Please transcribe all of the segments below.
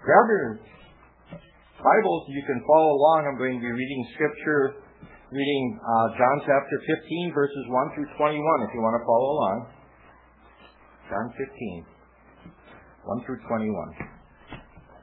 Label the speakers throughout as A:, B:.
A: Grab your Bibles. You can follow along. I'm going to be reading Scripture, John chapter 15, verses 1 through 21, if you want to follow along. John 15, 1 through 21.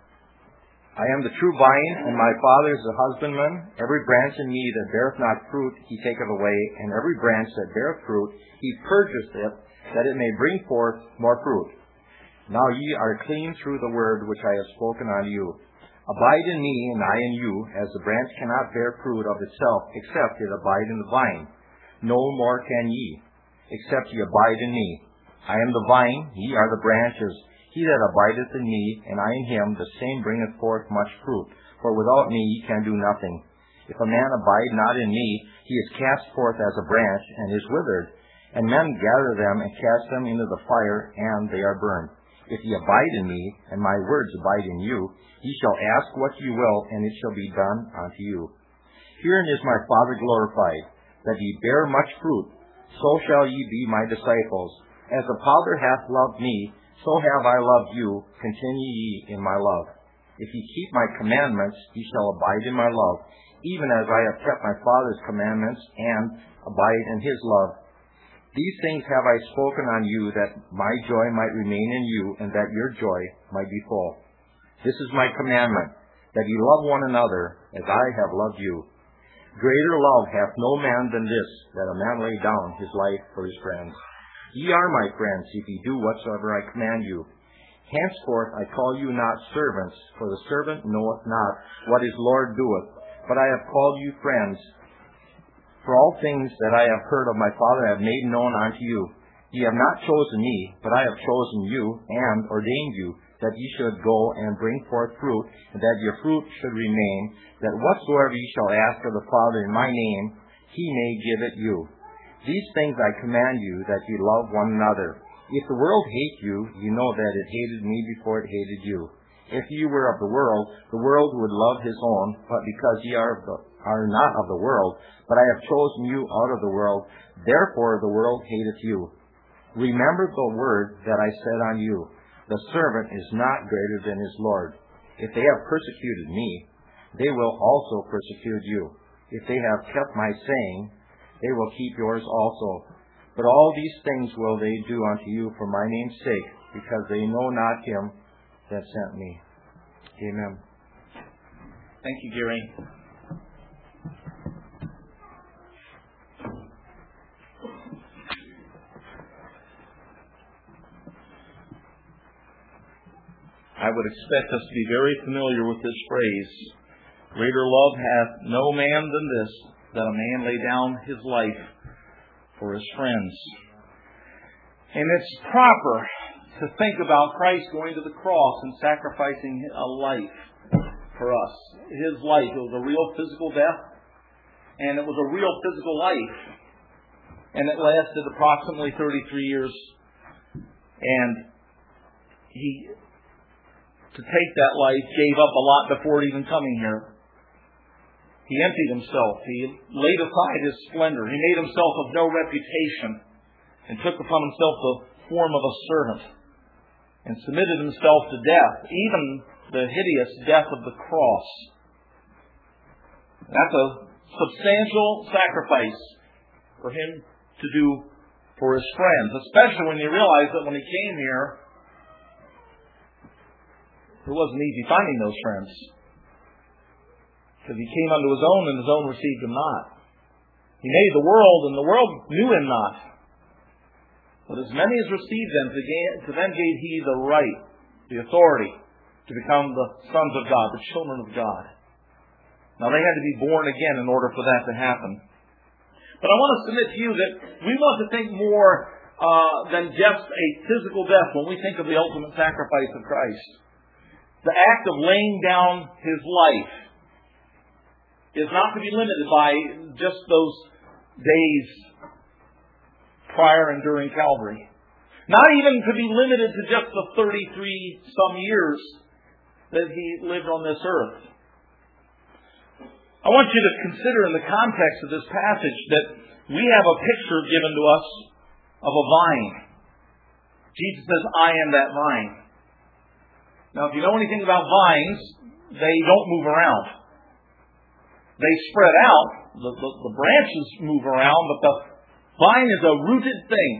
A: I am the true vine, and my Father is the husbandman. Every branch in me that beareth not fruit, he taketh away, and every branch that beareth fruit, he purgeth it, that it may bring forth more fruit. Now ye are clean through the word which I have spoken unto you. Abide in me, and I in you, as the branch cannot bear fruit of itself, except it abide in the vine. No more can ye, except ye abide in me. I am the vine, ye are the branches. He that abideth in me, and I in him, the same bringeth forth much fruit. For without me ye can do nothing. If a man abide not in me, he is cast forth as a branch, and is withered. And men gather them, and cast them into the fire, and they are burned. If ye abide in me, and my words abide in you, ye shall ask what ye will, and it shall be done unto you. Herein is my Father glorified, that ye bear much fruit, so shall ye be my disciples. As the Father hath loved me, so have I loved you. Continue ye in my love. If ye keep my commandments, ye shall abide in my love, even as I have kept my Father's commandments, and abide in his love. These things have I spoken unto you, that my joy might remain in you, and that your joy might be full. This is my commandment, that ye love one another, as I have loved you. Greater love hath no man than this, that a man lay down his life for his friends. Ye are my friends, if ye do whatsoever I command you. Henceforth I call you not servants, for the servant knoweth not what his Lord doeth, but I have called you friends. For all things that I have heard of my Father I have made known unto you. Ye have not chosen me, but I have chosen you, and ordained you, that ye should go and bring forth fruit, and that your fruit should remain, that whatsoever ye shall ask of the Father in my name, he may give it you. These things I command you, that ye love one another. If the world hate you, ye know that it hated me before it hated you. If ye were of the world would love his own, but because ye are not of the world, but I have chosen you out of the world, therefore the world hateth you. Remember the word that I said unto you, the servant is not greater than his Lord. If they have persecuted me, they will also persecute you. If they have kept my saying, they will keep yours also. But all these things will they do unto you for my name's sake, because they know not him that sent me. Amen.
B: Thank you, Gary. I would expect us to be very familiar with this phrase. Greater love hath no man than this, that a man lay down his life for his friends. And it's proper to think about Christ going to the cross and sacrificing a life for us. His life, it was a real physical death, and it was a real physical life. And it lasted approximately 33 years. And he, to take that life, gave up a lot before even coming here. He emptied himself. He laid aside his splendor. He made himself of no reputation and took upon himself the form of a servant and submitted himself to death, even the hideous death of the cross. That's a substantial sacrifice for him to do for his friends, especially when you realize that when he came here, it wasn't easy finding those friends. Because he came unto his own, and his own received him not. He made the world, and the world knew him not. But as many as received them, to them gave he the right, the authority, to become the sons of God, the children of God. Now they had to be born again in order for that to happen. But I want to submit to you that we want to think more than just a physical death when we think of the ultimate sacrifice of Christ. The act of laying down his life is not to be limited by just those days prior and during Calvary. Not even to be limited to just the 33 some years that he lived on this earth. I want you to consider in the context of this passage that we have a picture given to us of a vine. Jesus says, I am that vine. Now, if you know anything about vines, they don't move around. They spread out. The branches move around, but the vine is a rooted thing.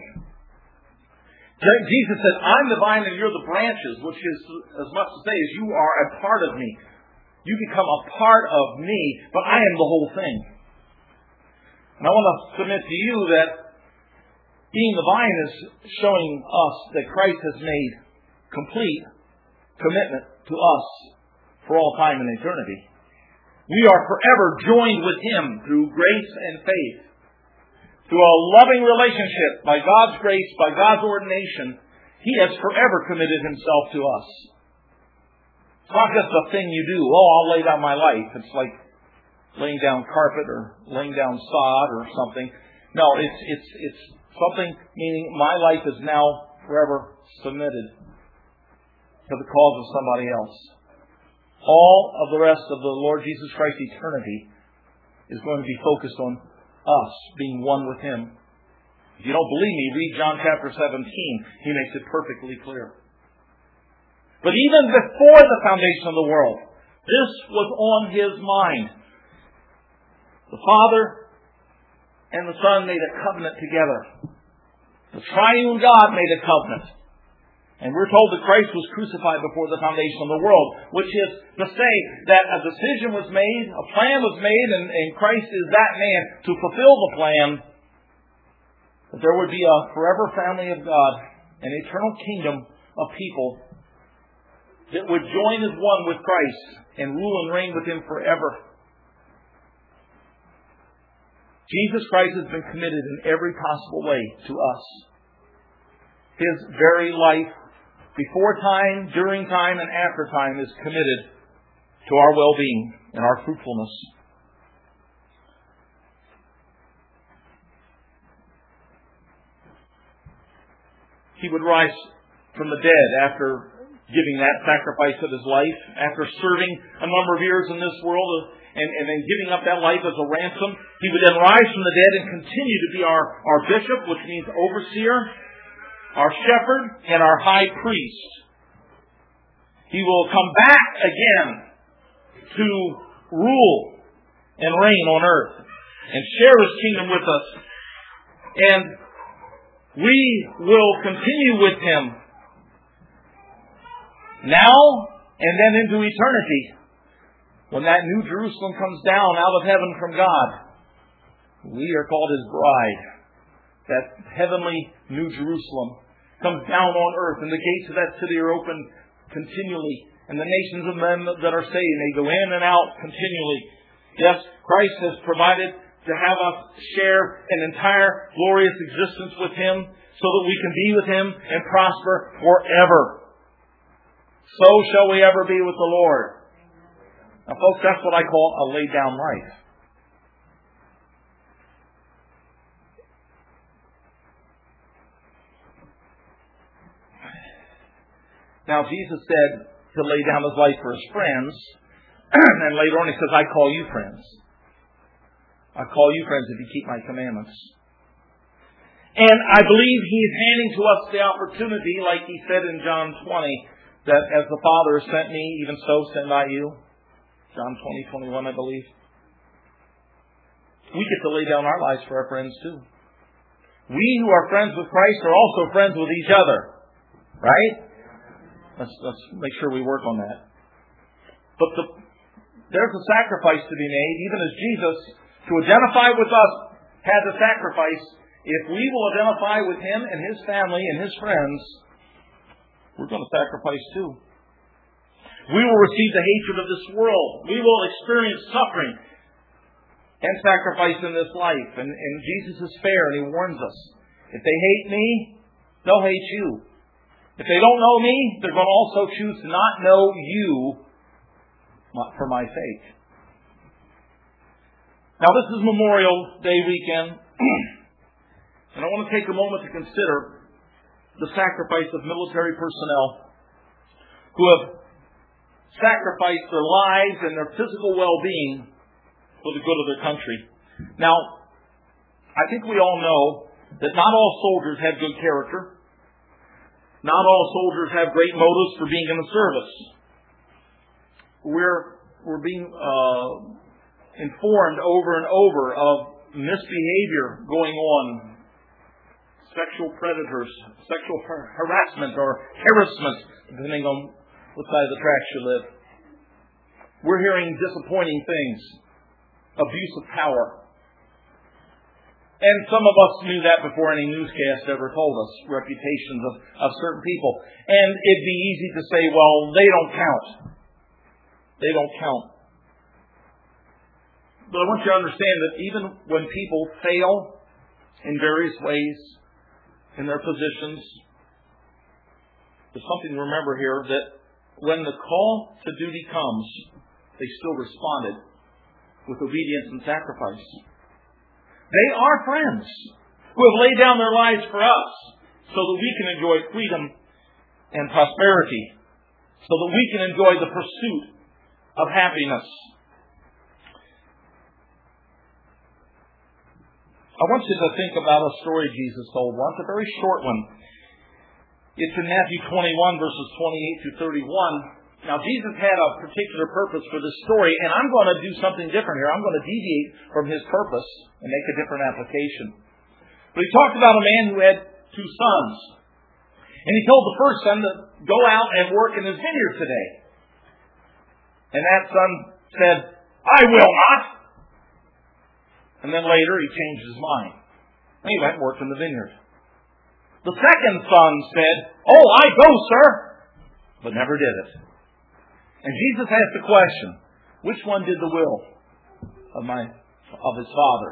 B: Jesus said, I'm the vine and you're the branches, which is as much to say as you are a part of me. You become a part of me, but I am the whole thing. And I want to submit to you that being the vine is showing us that Christ has made complete commitment to us for all time and eternity. We are forever joined with Him through grace and faith. Through a loving relationship, by God's grace, by God's ordination, He has forever committed Himself to us. It's not just a thing you do. Oh, I'll lay down my life. It's like laying down carpet or laying down sod or something. No, it's something meaning my life is now forever submitted to the cause of somebody else. All of the rest of the Lord Jesus Christ's eternity is going to be focused on us being one with Him. If you don't believe me, read John chapter 17. He makes it perfectly clear. But even before the foundation of the world, this was on His mind. The Father and the Son made a covenant together. The triune God made a covenant. And we're told that Christ was crucified before the foundation of the world, which is to say that a decision was made, a plan was made, and Christ is that man to fulfill the plan, that there would be a forever family of God, an eternal kingdom of people that would join as one with Christ and rule and reign with Him forever. Jesus Christ has been committed in every possible way to us. His very life, before time, during time, and after time, is committed to our well-being and our fruitfulness. He would rise from the dead after giving that sacrifice of His life, after serving a number of years in this world and then giving up that life as a ransom. He would then rise from the dead and continue to be our bishop, which means overseer, our shepherd, and our high priest. He will come back again to rule and reign on earth and share His kingdom with us. And we will continue with Him now and then into eternity. When that new Jerusalem comes down out of heaven from God, we are called His bride. That heavenly New Jerusalem comes down on earth, and the gates of that city are open continually, and the nations of men that are saved, they go in and out continually. Yes, Christ has provided to have us share an entire glorious existence with Him so that we can be with Him and prosper forever. So shall we ever be with the Lord. Now, folks, that's what I call a laid down life. Now, Jesus said to lay down His life for His friends. And then later on He says, I call you friends. I call you friends if you keep my commandments. And I believe He's handing to us the opportunity, like He said in John 20, that as the Father has sent me, even so send I you. John 20, 21, I believe. We get to lay down our lives for our friends too. We who are friends with Christ are also friends with each other. Right? Let's make sure we work on that. But there's a sacrifice to be made, even as Jesus, to identify with us, had to sacrifice. If we will identify with Him and His family and His friends, we're going to sacrifice too. We will receive the hatred of this world. We will experience suffering and sacrifice in this life. And Jesus is fair and He warns us. If they hate me, they'll hate you. If they don't know me, they're going to also choose to not know you for my sake. Now, this is Memorial Day weekend, and I want to take a moment to consider the sacrifice of military personnel who have sacrificed their lives and their physical well-being for the good of their country. Now, I think we all know that not all soldiers have good character. Not all soldiers have great motives for being in the service. We're being informed over and over of misbehavior going on. Sexual predators, sexual harassment or harassment, depending on what side of the tracks you live. We're hearing disappointing things. Abuse of power. And some of us knew that before any newscast ever told us, reputations of certain people. And it'd be easy to say, well, they don't count. They don't count. But I want you to understand that even when people fail in various ways in their positions, there's something to remember here, that when the call to duty comes, they still responded with obedience and sacrifice. They are friends who have laid down their lives for us so that we can enjoy freedom and prosperity, so that we can enjoy the pursuit of happiness. I want you to think about a story Jesus told once, a very short one. It's in Matthew 21, verses 28 through 31. Now, Jesus had a particular purpose for this story, and I'm going to do something different here. I'm going to deviate from his purpose and make a different application. But he talked about a man who had 2 sons. And he told the first son to go out and work in his vineyard today. And that son said, I will not. And then later he changed his mind. And he went and worked in the vineyard. The second son said, oh, I go, sir. But never did it. And Jesus asked the question, which one did the will of his Father?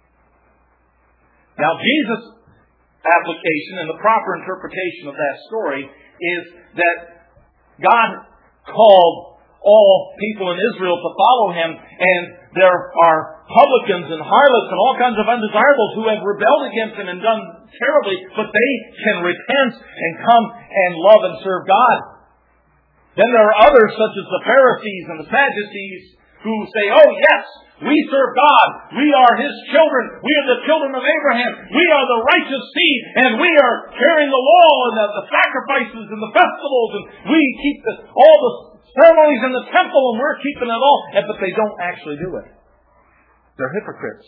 B: Now, Jesus' application and the proper interpretation of that story is that God called all people in Israel to follow him, and there are publicans and harlots and all kinds of undesirables who have rebelled against him and done terribly, but they can repent and come and love and serve God. Then there are others, such as the Pharisees and the Sadducees, who say, oh yes, we serve God. We are His children. We are the children of Abraham. We are the righteous seed, and we are carrying the law and the sacrifices and the festivals, and we keep all the ceremonies in the temple, and we're keeping it all. But they don't actually do it. They're hypocrites.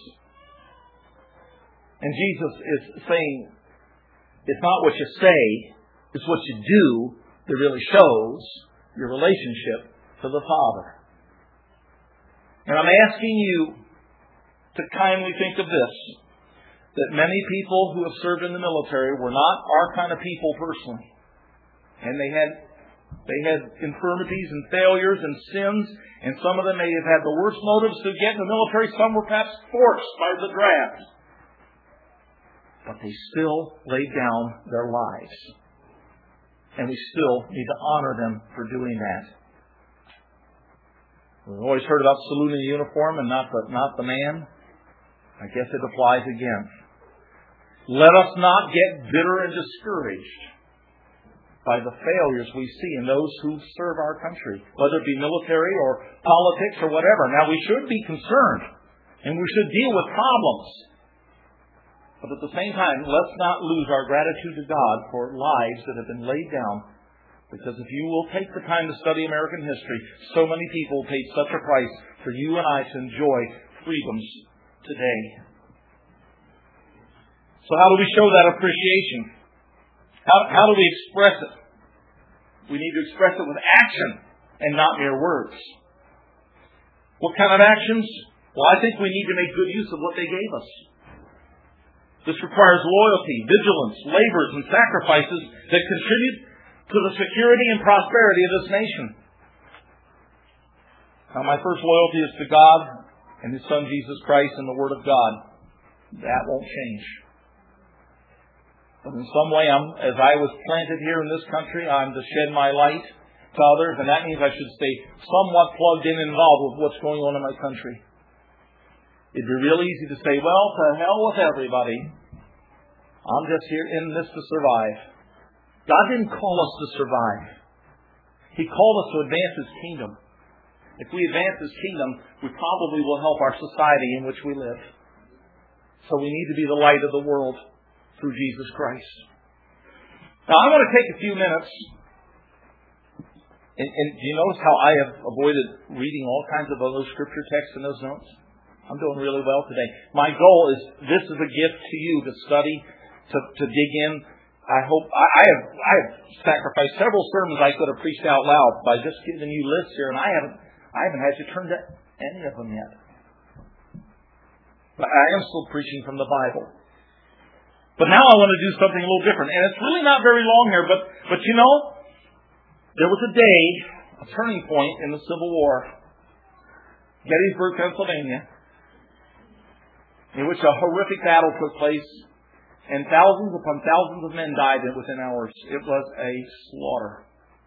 B: And Jesus is saying, it's not what you say, it's what you do that really shows your relationship to the Father. And I'm asking you to kindly think of this, that many people who have served in the military were not our kind of people personally. And they had infirmities and failures and sins, and some of them may have had the worst motives to get in the military. Some were perhaps forced by the draft. But they still laid down their lives. And we still need to honor them for doing that. We've always heard about saluting the uniform and not the man. I guess it applies again. Let us not get bitter and discouraged by the failures we see in those who serve our country, whether it be military or politics or whatever. Now, we should be concerned, and we should deal with problems. But at the same time, let's not lose our gratitude to God for lives that have been laid down. Because if you will take the time to study American history, so many people paid such a price for you and I to enjoy freedoms today. So how do we show that appreciation? How do we express it? We need to express it with action and not mere words. What kind of actions? Well, I think we need to make good use of what they gave us. This requires loyalty, vigilance, labors, and sacrifices that contribute to the security and prosperity of this nation. Now, my first loyalty is to God and His Son Jesus Christ and the Word of God. That won't change. But in some way, as I was planted here in this country, I'm to shed my light to others, and that means I should stay somewhat plugged in and involved with what's going on in my country. It'd be real easy to say, well, to hell with everybody. I'm just here in this to survive. God didn't call us to survive. He called us to advance His kingdom. If we advance His kingdom, we probably will help our society in which we live. So we need to be the light of the world through Jesus Christ. Now, I want to take a few minutes. And do you notice how I have avoided reading all kinds of other scripture texts in those notes? I'm doing really well today. My goal is, this is a gift to you to study, to dig in. I hope I have sacrificed several sermons I could have preached out loud by just giving you lists here, and I haven't had to turn to any of them yet. But I am still preaching from the Bible. But now I want to do something a little different, and it's really not very long here. But you know, there was a day, a turning point in the Civil War, Gettysburg, Pennsylvania, in which a horrific battle took place, and thousands upon thousands of men died within hours. It was a slaughter.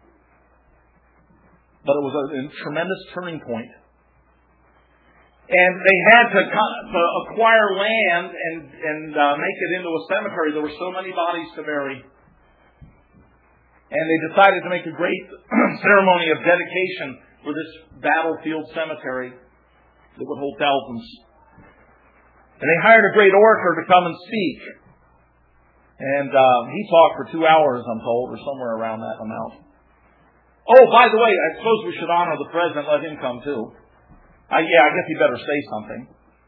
B: But it was a tremendous turning point. And they had to acquire land and make it into a cemetery. There were so many bodies to bury. And they decided to make a great ceremony of dedication for this battlefield cemetery that would hold thousands. And they hired a great orator to come and speak. And he talked for 2 hours, I'm told, or somewhere around that amount. Oh, by the way, I suppose we should honor the president, let him come too. I guess he better say something.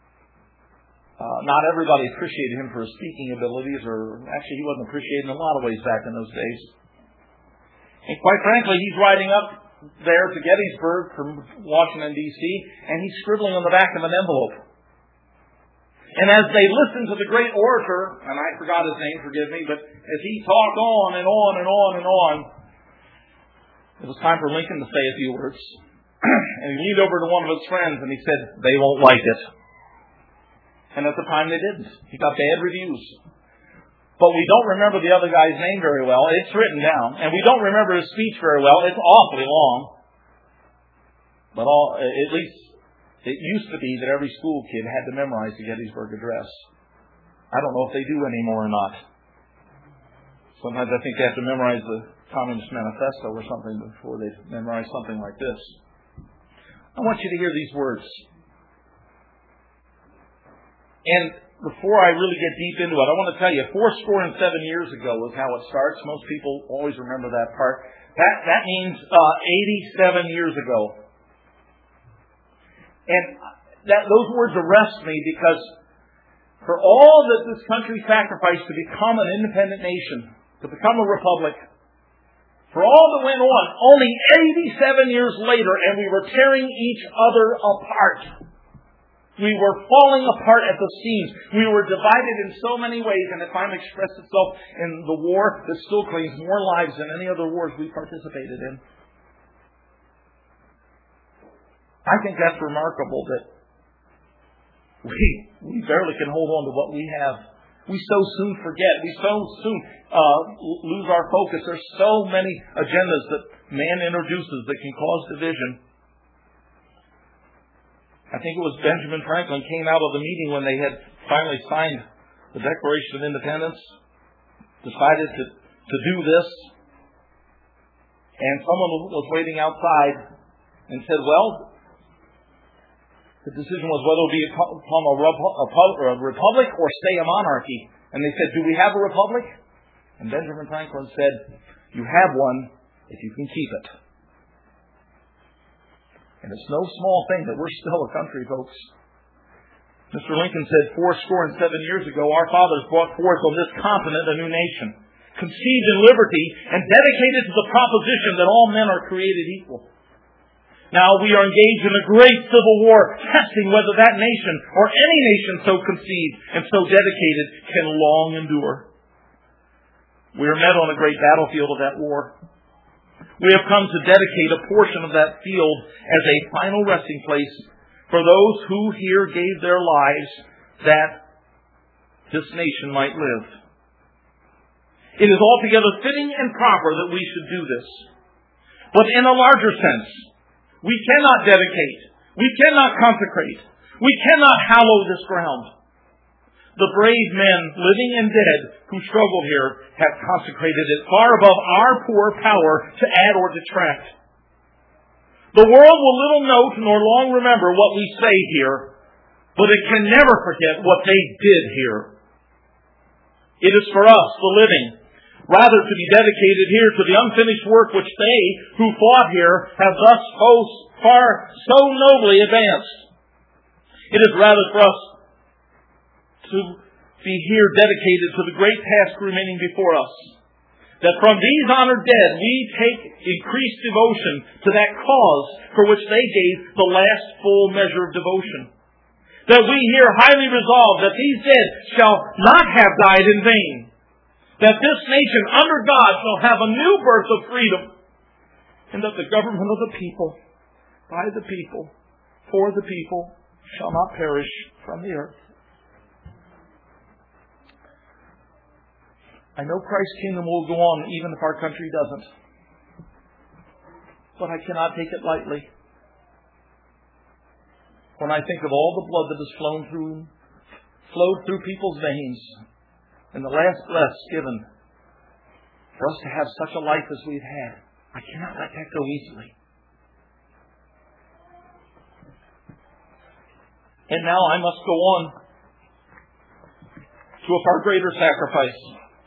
B: Not everybody appreciated him for his speaking abilities, or actually he wasn't appreciated in a lot of ways back in those days. And quite frankly, he's riding up there to Gettysburg from Washington, D.C., and he's scribbling on the back of an envelope. And as they listened to the great orator, and I forgot his name, forgive me, but as he talked on and on and on and on, it was time for Lincoln to say a few words. And he leaned over to one of his friends and he said, "They won't like it." And at the time they didn't. He got bad reviews. But we don't remember the other guy's name very well. It's written down. And we don't remember his speech very well. It's awfully long. But at least it used to be that every school kid had to memorize the Gettysburg Address. I don't know if they do anymore or not. Sometimes I think they have to memorize the Communist Manifesto or something before they memorize something like this. I want you to hear these words. And before I really get deep into it, I want to tell you, 87 years ago is how it starts. Most people always remember that part. That means 87 years ago. And those words arrest me because for all that this country sacrificed to become an independent nation, to become a republic, for all that went on, only 87 years later, and we were tearing each other apart. We were falling apart at the seams. We were divided in so many ways, and it finally expressed itself in the war that still claims more lives than any other wars we participated in. I think that's remarkable that we barely can hold on to what we have. We so soon forget. We so soon lose our focus. There's so many agendas that man introduces that can cause division. I think it was Benjamin Franklin came out of the meeting when they had finally signed the Declaration of Independence, decided to do this, and someone was waiting outside and said, well, the decision was whether it would become a republic or stay a monarchy. And they said, do we have a republic? And Benjamin Franklin said, you have one if you can keep it. And it's no small thing that we're still a country, folks. Mr. Lincoln said 87 years ago, our fathers brought forth on this continent a new nation, conceived in liberty and dedicated to the proposition that all men are created equal. Now we are engaged in a great civil war, testing whether that nation or any nation so conceived and so dedicated can long endure. We are met on a great battlefield of that war. We have come to dedicate a portion of that field as a final resting place for those who here gave their lives that this nation might live. It is altogether fitting and proper that we should do this. But in a larger sense, we cannot dedicate. We cannot consecrate. We cannot hallow this ground. The brave men, living and dead, who struggled here have consecrated it far above our poor power to add or detract. The world will little note nor long remember what we say here, but it can never forget what they did here. It is for us, the living, rather to be dedicated here to the unfinished work which they who fought here have thus far so nobly advanced. It is rather for us to be here dedicated to the great task remaining before us, that from these honored dead we take increased devotion to that cause for which they gave the last full measure of devotion. That we here highly resolve that these dead shall not have died in vain. That this nation under God shall have a new birth of freedom. And that the government of the people, by the people, for the people, shall not perish from the earth. I know Christ's kingdom will go on even if our country doesn't. But I cannot take it lightly. When I think of all the blood that has flowed through people's veins, and the last breath given for us to have such a life as we've had, I cannot let that go easily. And now I must go on to a far greater sacrifice.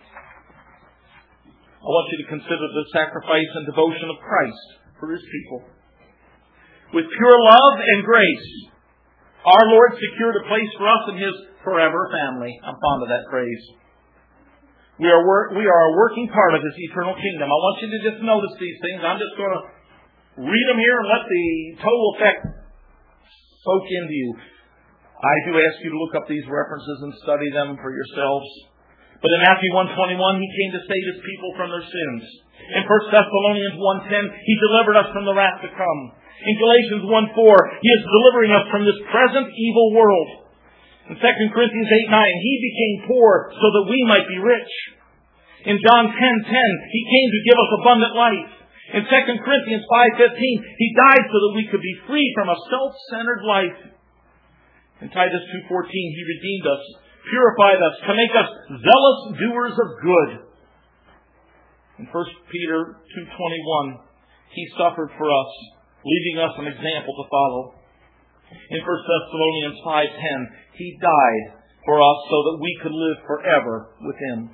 B: I want you to consider the sacrifice and devotion of Christ for His people. With pure love and grace, our Lord secured a place for us in His forever family. I'm fond of that phrase. We are a working part of His eternal kingdom. I want you to just notice these things. I'm just going to read them here and let the total effect soak into you. I do ask you to look up these references and study them for yourselves. But in Matthew 1:21, He came to save His people from their sins. In 1 Thessalonians 1:10, He delivered us from the wrath to come. In Galatians 1:4, He is delivering us from this present evil world. In 2 Corinthians 8:9, He became poor so that we might be rich. In John 10:10, He came to give us abundant life. In 2 Corinthians 5:15, He died so that we could be free from a self-centered life. In Titus 2:14, He redeemed us, purified us, to make us zealous doers of good. In 1 Peter 2:21, He suffered for us, leaving us an example to follow. In 1 Thessalonians 5:10, He died for us so that we could live forever with Him.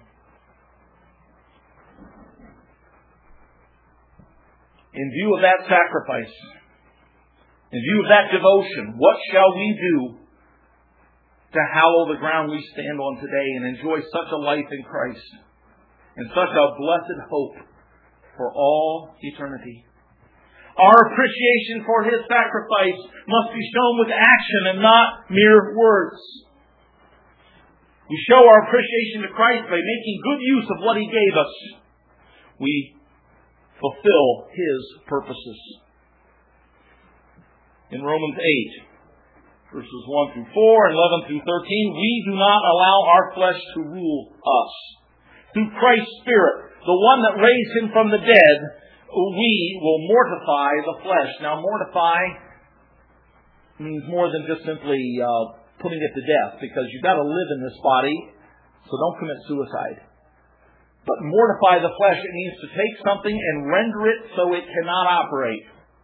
B: In view of that sacrifice, in view of that devotion, what shall we do to hallow the ground we stand on today and enjoy such a life in Christ and such a blessed hope for all eternity? Our appreciation for His sacrifice must be shown with action and not mere words. We show our appreciation to Christ by making good use of what He gave us. We fulfill His purposes. In Romans 8, verses 1 through 4 and 11 through 13, we do not allow our flesh to rule us. Through Christ's Spirit, the one that raised Him from the dead, we will mortify the flesh. Now, mortify means more than just simply putting it to death, because you've got to live in this body, so don't commit suicide. But mortify the flesh, it means to take something and render it so it cannot operate.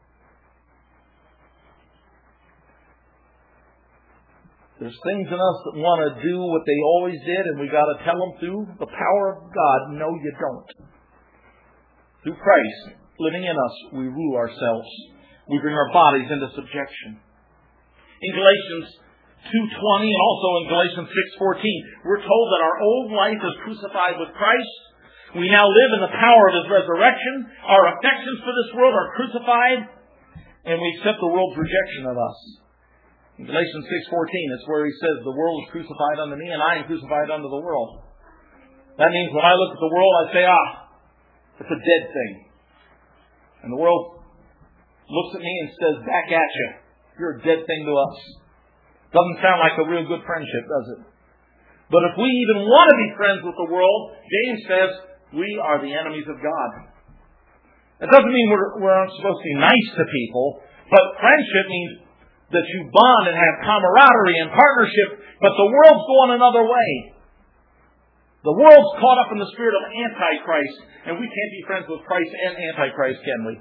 B: There's things in us that want to do what they always did, and we got to tell them through the power of God, no, you don't. Through Christ living in us, we rule ourselves. We bring our bodies into subjection. In Galatians 2:20 and also in Galatians 6:14, we're told that our old life is crucified with Christ. We now live in the power of His resurrection. Our affections for this world are crucified, and we accept the world's rejection of us. In Galatians 6:14, it's where he says, the world is crucified unto me, and I am crucified unto the world. That means when I look at the world, I say, it's a dead thing. And the world looks at me and says, back at you. You're a dead thing to us. Doesn't sound like a real good friendship, does it? But if we even want to be friends with the world, James says, we are the enemies of God. That doesn't mean we're supposed to be nice to people, but friendship means that you bond and have camaraderie and partnership, but the world's going another way. The world's caught up in the spirit of Antichrist, and we can't be friends with Christ and Antichrist, can we?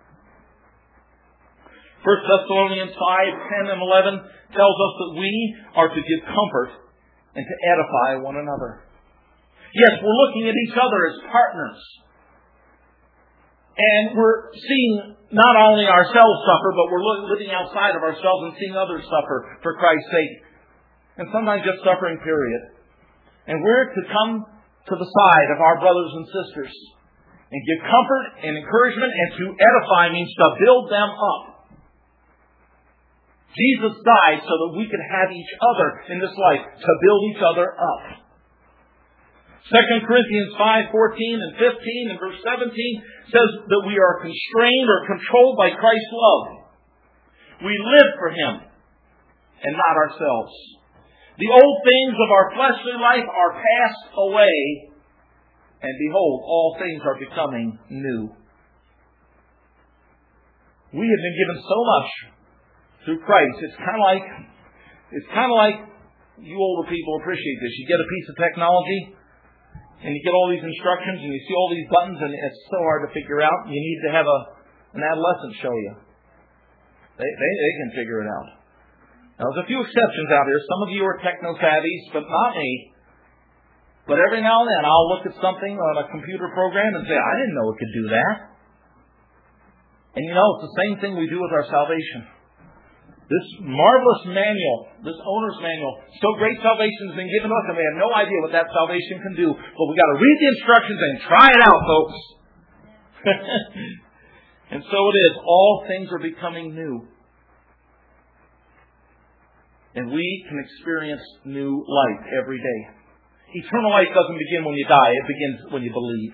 B: 1 Thessalonians 5:10 and 11 tells us that we are to give comfort and to edify one another. Yes, we're looking at each other as partners. And we're seeing not only ourselves suffer, but we're living outside of ourselves and seeing others suffer for Christ's sake. And sometimes just suffering, period. And we're to come to the side of our brothers and sisters and give comfort and encouragement, and to edify means to build them up. Jesus died so that we could have each other in this life, to build each other up. 2 Corinthians 5:14 and 15 and verse 17 says that we are constrained or controlled by Christ's love. We live for Him and not ourselves. The old things of our fleshly life are passed away, and behold, all things are becoming new. We have been given so much through Christ. It's kind of like you older people appreciate this. You get a piece of technology, and you get all these instructions, and you see all these buttons, and it's so hard to figure out. You need to have an adolescent show you. They can figure it out. Now, there's a few exceptions out there. Some of you are techno-savvies, but not me. But every now and then, I'll look at something on a computer program and say, I didn't know it could do that. And you know, it's the same thing we do with our salvation. This marvelous manual, this owner's manual, so great salvation has been given us, and we have no idea what that salvation can do. But we've got to read the instructions and try it out, folks. And so it is. All things are becoming new. And we can experience new life every day. Eternal life doesn't begin when you die. It begins when you believe.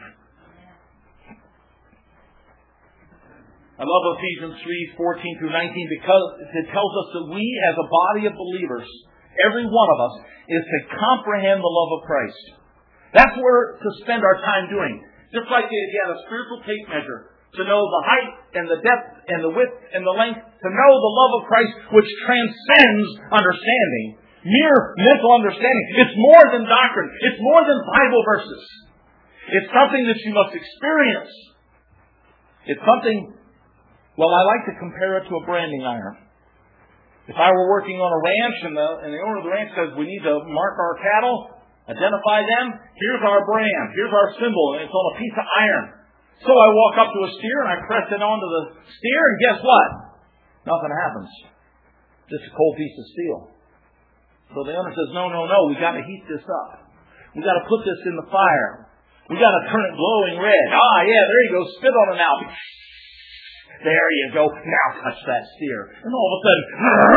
B: I love Ephesians 3:14 through 19 because it tells us that we as a body of believers, every one of us, is to comprehend the love of Christ. That's what we're to spend our time doing. Just like if you had a spiritual tape measure, to know the height and the depth and the width and the length, to know the love of Christ which transcends understanding. Mere mental understanding. It's more than doctrine. It's more than Bible verses. It's something that you must experience. It's something, well, I like to compare it to a branding iron. If I were working on a ranch and the owner of the ranch says we need to mark our cattle, identify them, here's our brand, here's our symbol, and it's on a piece of iron. So I walk up to a steer and I press it onto the steer, and guess what? Nothing happens. Just a cold piece of steel. So the owner says, no, we got to heat this up. We got to put this in the fire. We got to turn it glowing red. Ah, yeah, there you go. Spit on it now. There you go. Now touch that steer. And all of a sudden,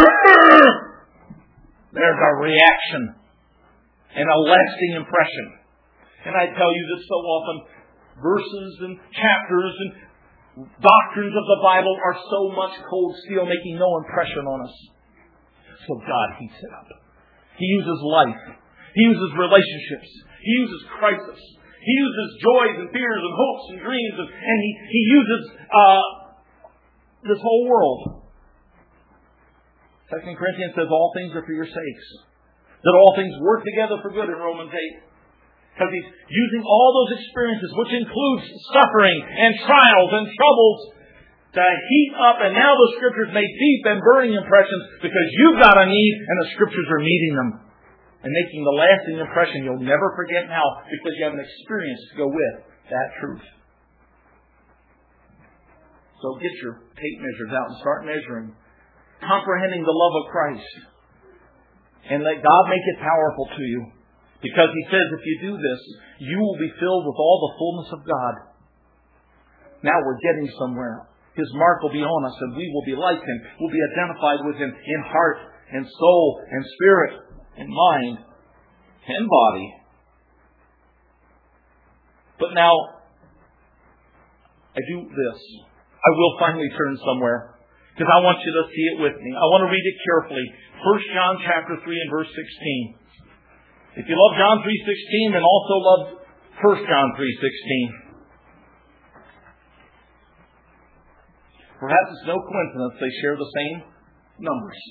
B: there's a reaction and a lasting impression. And I tell you that so often, verses and chapters and doctrines of the Bible are so much cold steel, making no impression on us. So God heats it up. He uses life. He uses relationships. He uses crisis. He uses joys and fears and hopes and dreams. And he uses this whole world. 2 Corinthians says all things are for your sakes. That all things work together for good in Romans 8. Because he's using all those experiences, which includes suffering and trials and troubles, to heat up. And now the Scriptures make deep and burning impressions because you've got a need and the Scriptures are meeting them and making the lasting impression you'll never forget now because you have an experience to go with that truth. So get your tape measures out and start measuring, comprehending the love of Christ, and let God make it powerful to you. Because He says if you do this, you will be filled with all the fullness of God. Now we're getting somewhere. His mark will be on us and we will be like Him. We'll be identified with Him in heart and soul and spirit and mind and body. But now, I do this. I will finally turn somewhere because I want you to see it with me. I want to read it carefully. 1 John chapter 3 and verse 16. If you love John 3:16, then also love 1 John 3:16. Perhaps it's no coincidence they share the same numbers.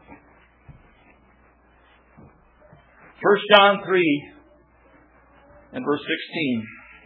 B: 1 John 3 and verse 16.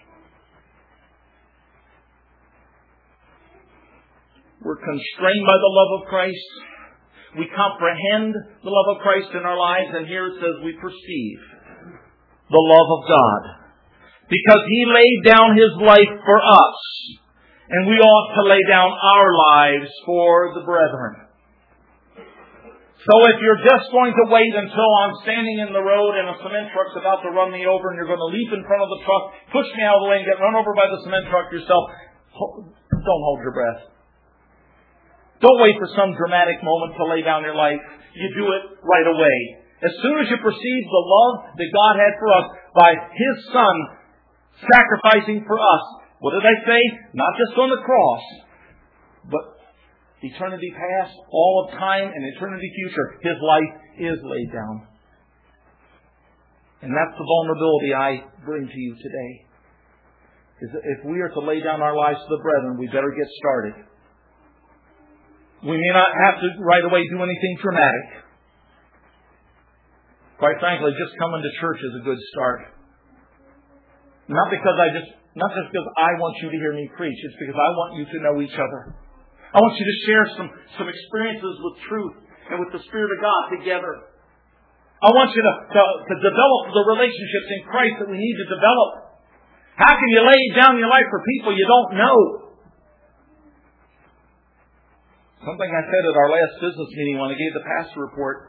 B: We're constrained by the love of Christ. We comprehend the love of Christ in our lives. And here it says we perceive the love of God because He laid down His life for us. And we ought to lay down our lives for the brethren. So if you're just going to wait until I'm standing in the road and a cement truck's about to run me over and you're going to leap in front of the truck, push me out of the way and get run over by the cement truck yourself, don't hold your breath. Don't wait for some dramatic moment to lay down your life. You do it right away. As soon as you perceive the love that God had for us by His Son sacrificing for us, what did I say? Not just on the cross, but eternity past, all of time, and eternity future. His life is laid down. And that's the vulnerability I bring to you today. Is that if we are to lay down our lives to the brethren, we better get started. We may not have to right away do anything dramatic. Quite frankly, just coming to church is a good start. Not just because I want you to hear me preach. It's because I want you to know each other. I want you to share some experiences with truth and with the Spirit of God together. I want you to develop the relationships in Christ that we need to develop. How can you lay down your life for people you don't know? Something I said at our last business meeting when I gave the pastor report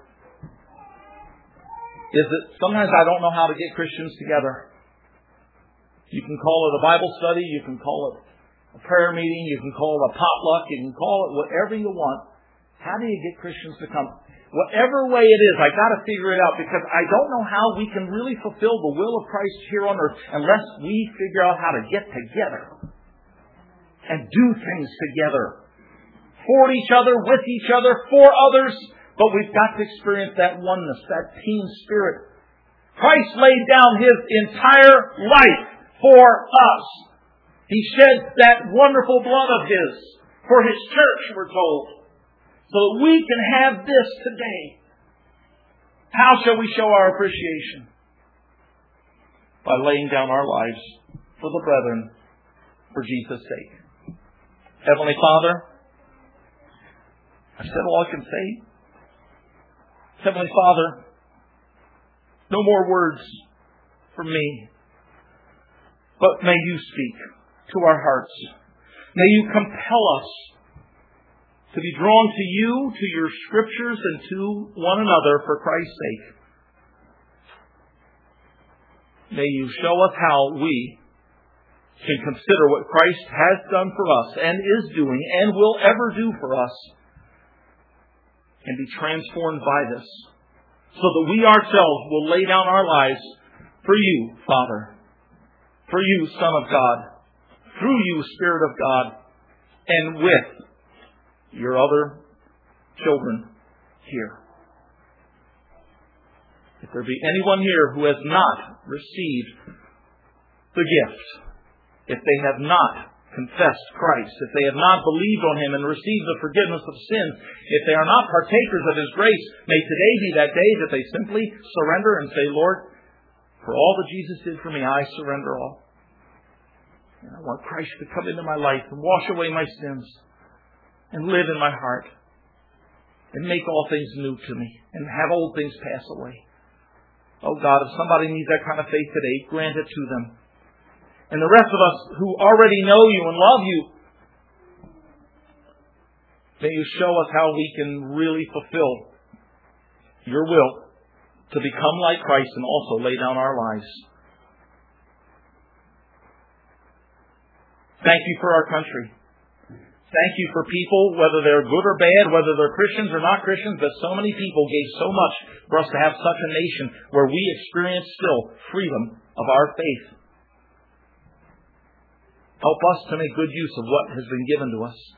B: is that sometimes I don't know how to get Christians together. You can call it a Bible study, you can call it a prayer meeting, you can call it a potluck, you can call it whatever you want. How do you get Christians to come? Whatever way it is, I've got to figure it out because I don't know how we can really fulfill the will of Christ here on earth unless we figure out how to get together and do things together. For each other, with each other, for others, but we've got to experience that oneness, that team spirit. Christ laid down His entire life for us. He shed that wonderful blood of His for His church, we're told, so that we can have this today. How shall we show our appreciation? By laying down our lives for the brethren, for Jesus' sake. Heavenly Father, I've said all I can say. Heavenly Father, no more words from me, but may You speak to our hearts. May You compel us to be drawn to You, to Your Scriptures, and to one another for Christ's sake. May You show us how we can consider what Christ has done for us and is doing and will ever do for us, and be transformed by this, so that we ourselves will lay down our lives for You, Father, for You, Son of God, through You, Spirit of God, and with Your other children here. If there be anyone here who has not received the gift, if they have not confessed Christ, if they have not believed on Him and received the forgiveness of sins, if they are not partakers of His grace, may today be that day that they simply surrender and say, Lord, for all that Jesus did for me, I surrender all. And I want Christ to come into my life and wash away my sins and live in my heart and make all things new to me and have old things pass away. Oh God, if somebody needs that kind of faith today, grant it to them. And the rest of us who already know You and love You, may You show us how we can really fulfill Your will to become like Christ and also lay down our lives. Thank You for our country. Thank You for people, whether they're good or bad, whether they're Christians or not Christians, but so many people gave so much for us to have such a nation where we experience still freedom of our faith. Help us to make good use of what has been given to us.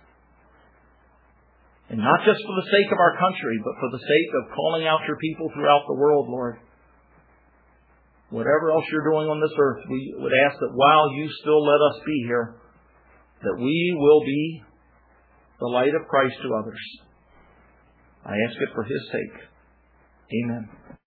B: And not just for the sake of our country, but for the sake of calling out Your people throughout the world, Lord. Whatever else You're doing on this earth, we would ask that while You still let us be here, that we will be the light of Christ to others. I ask it for His sake. Amen.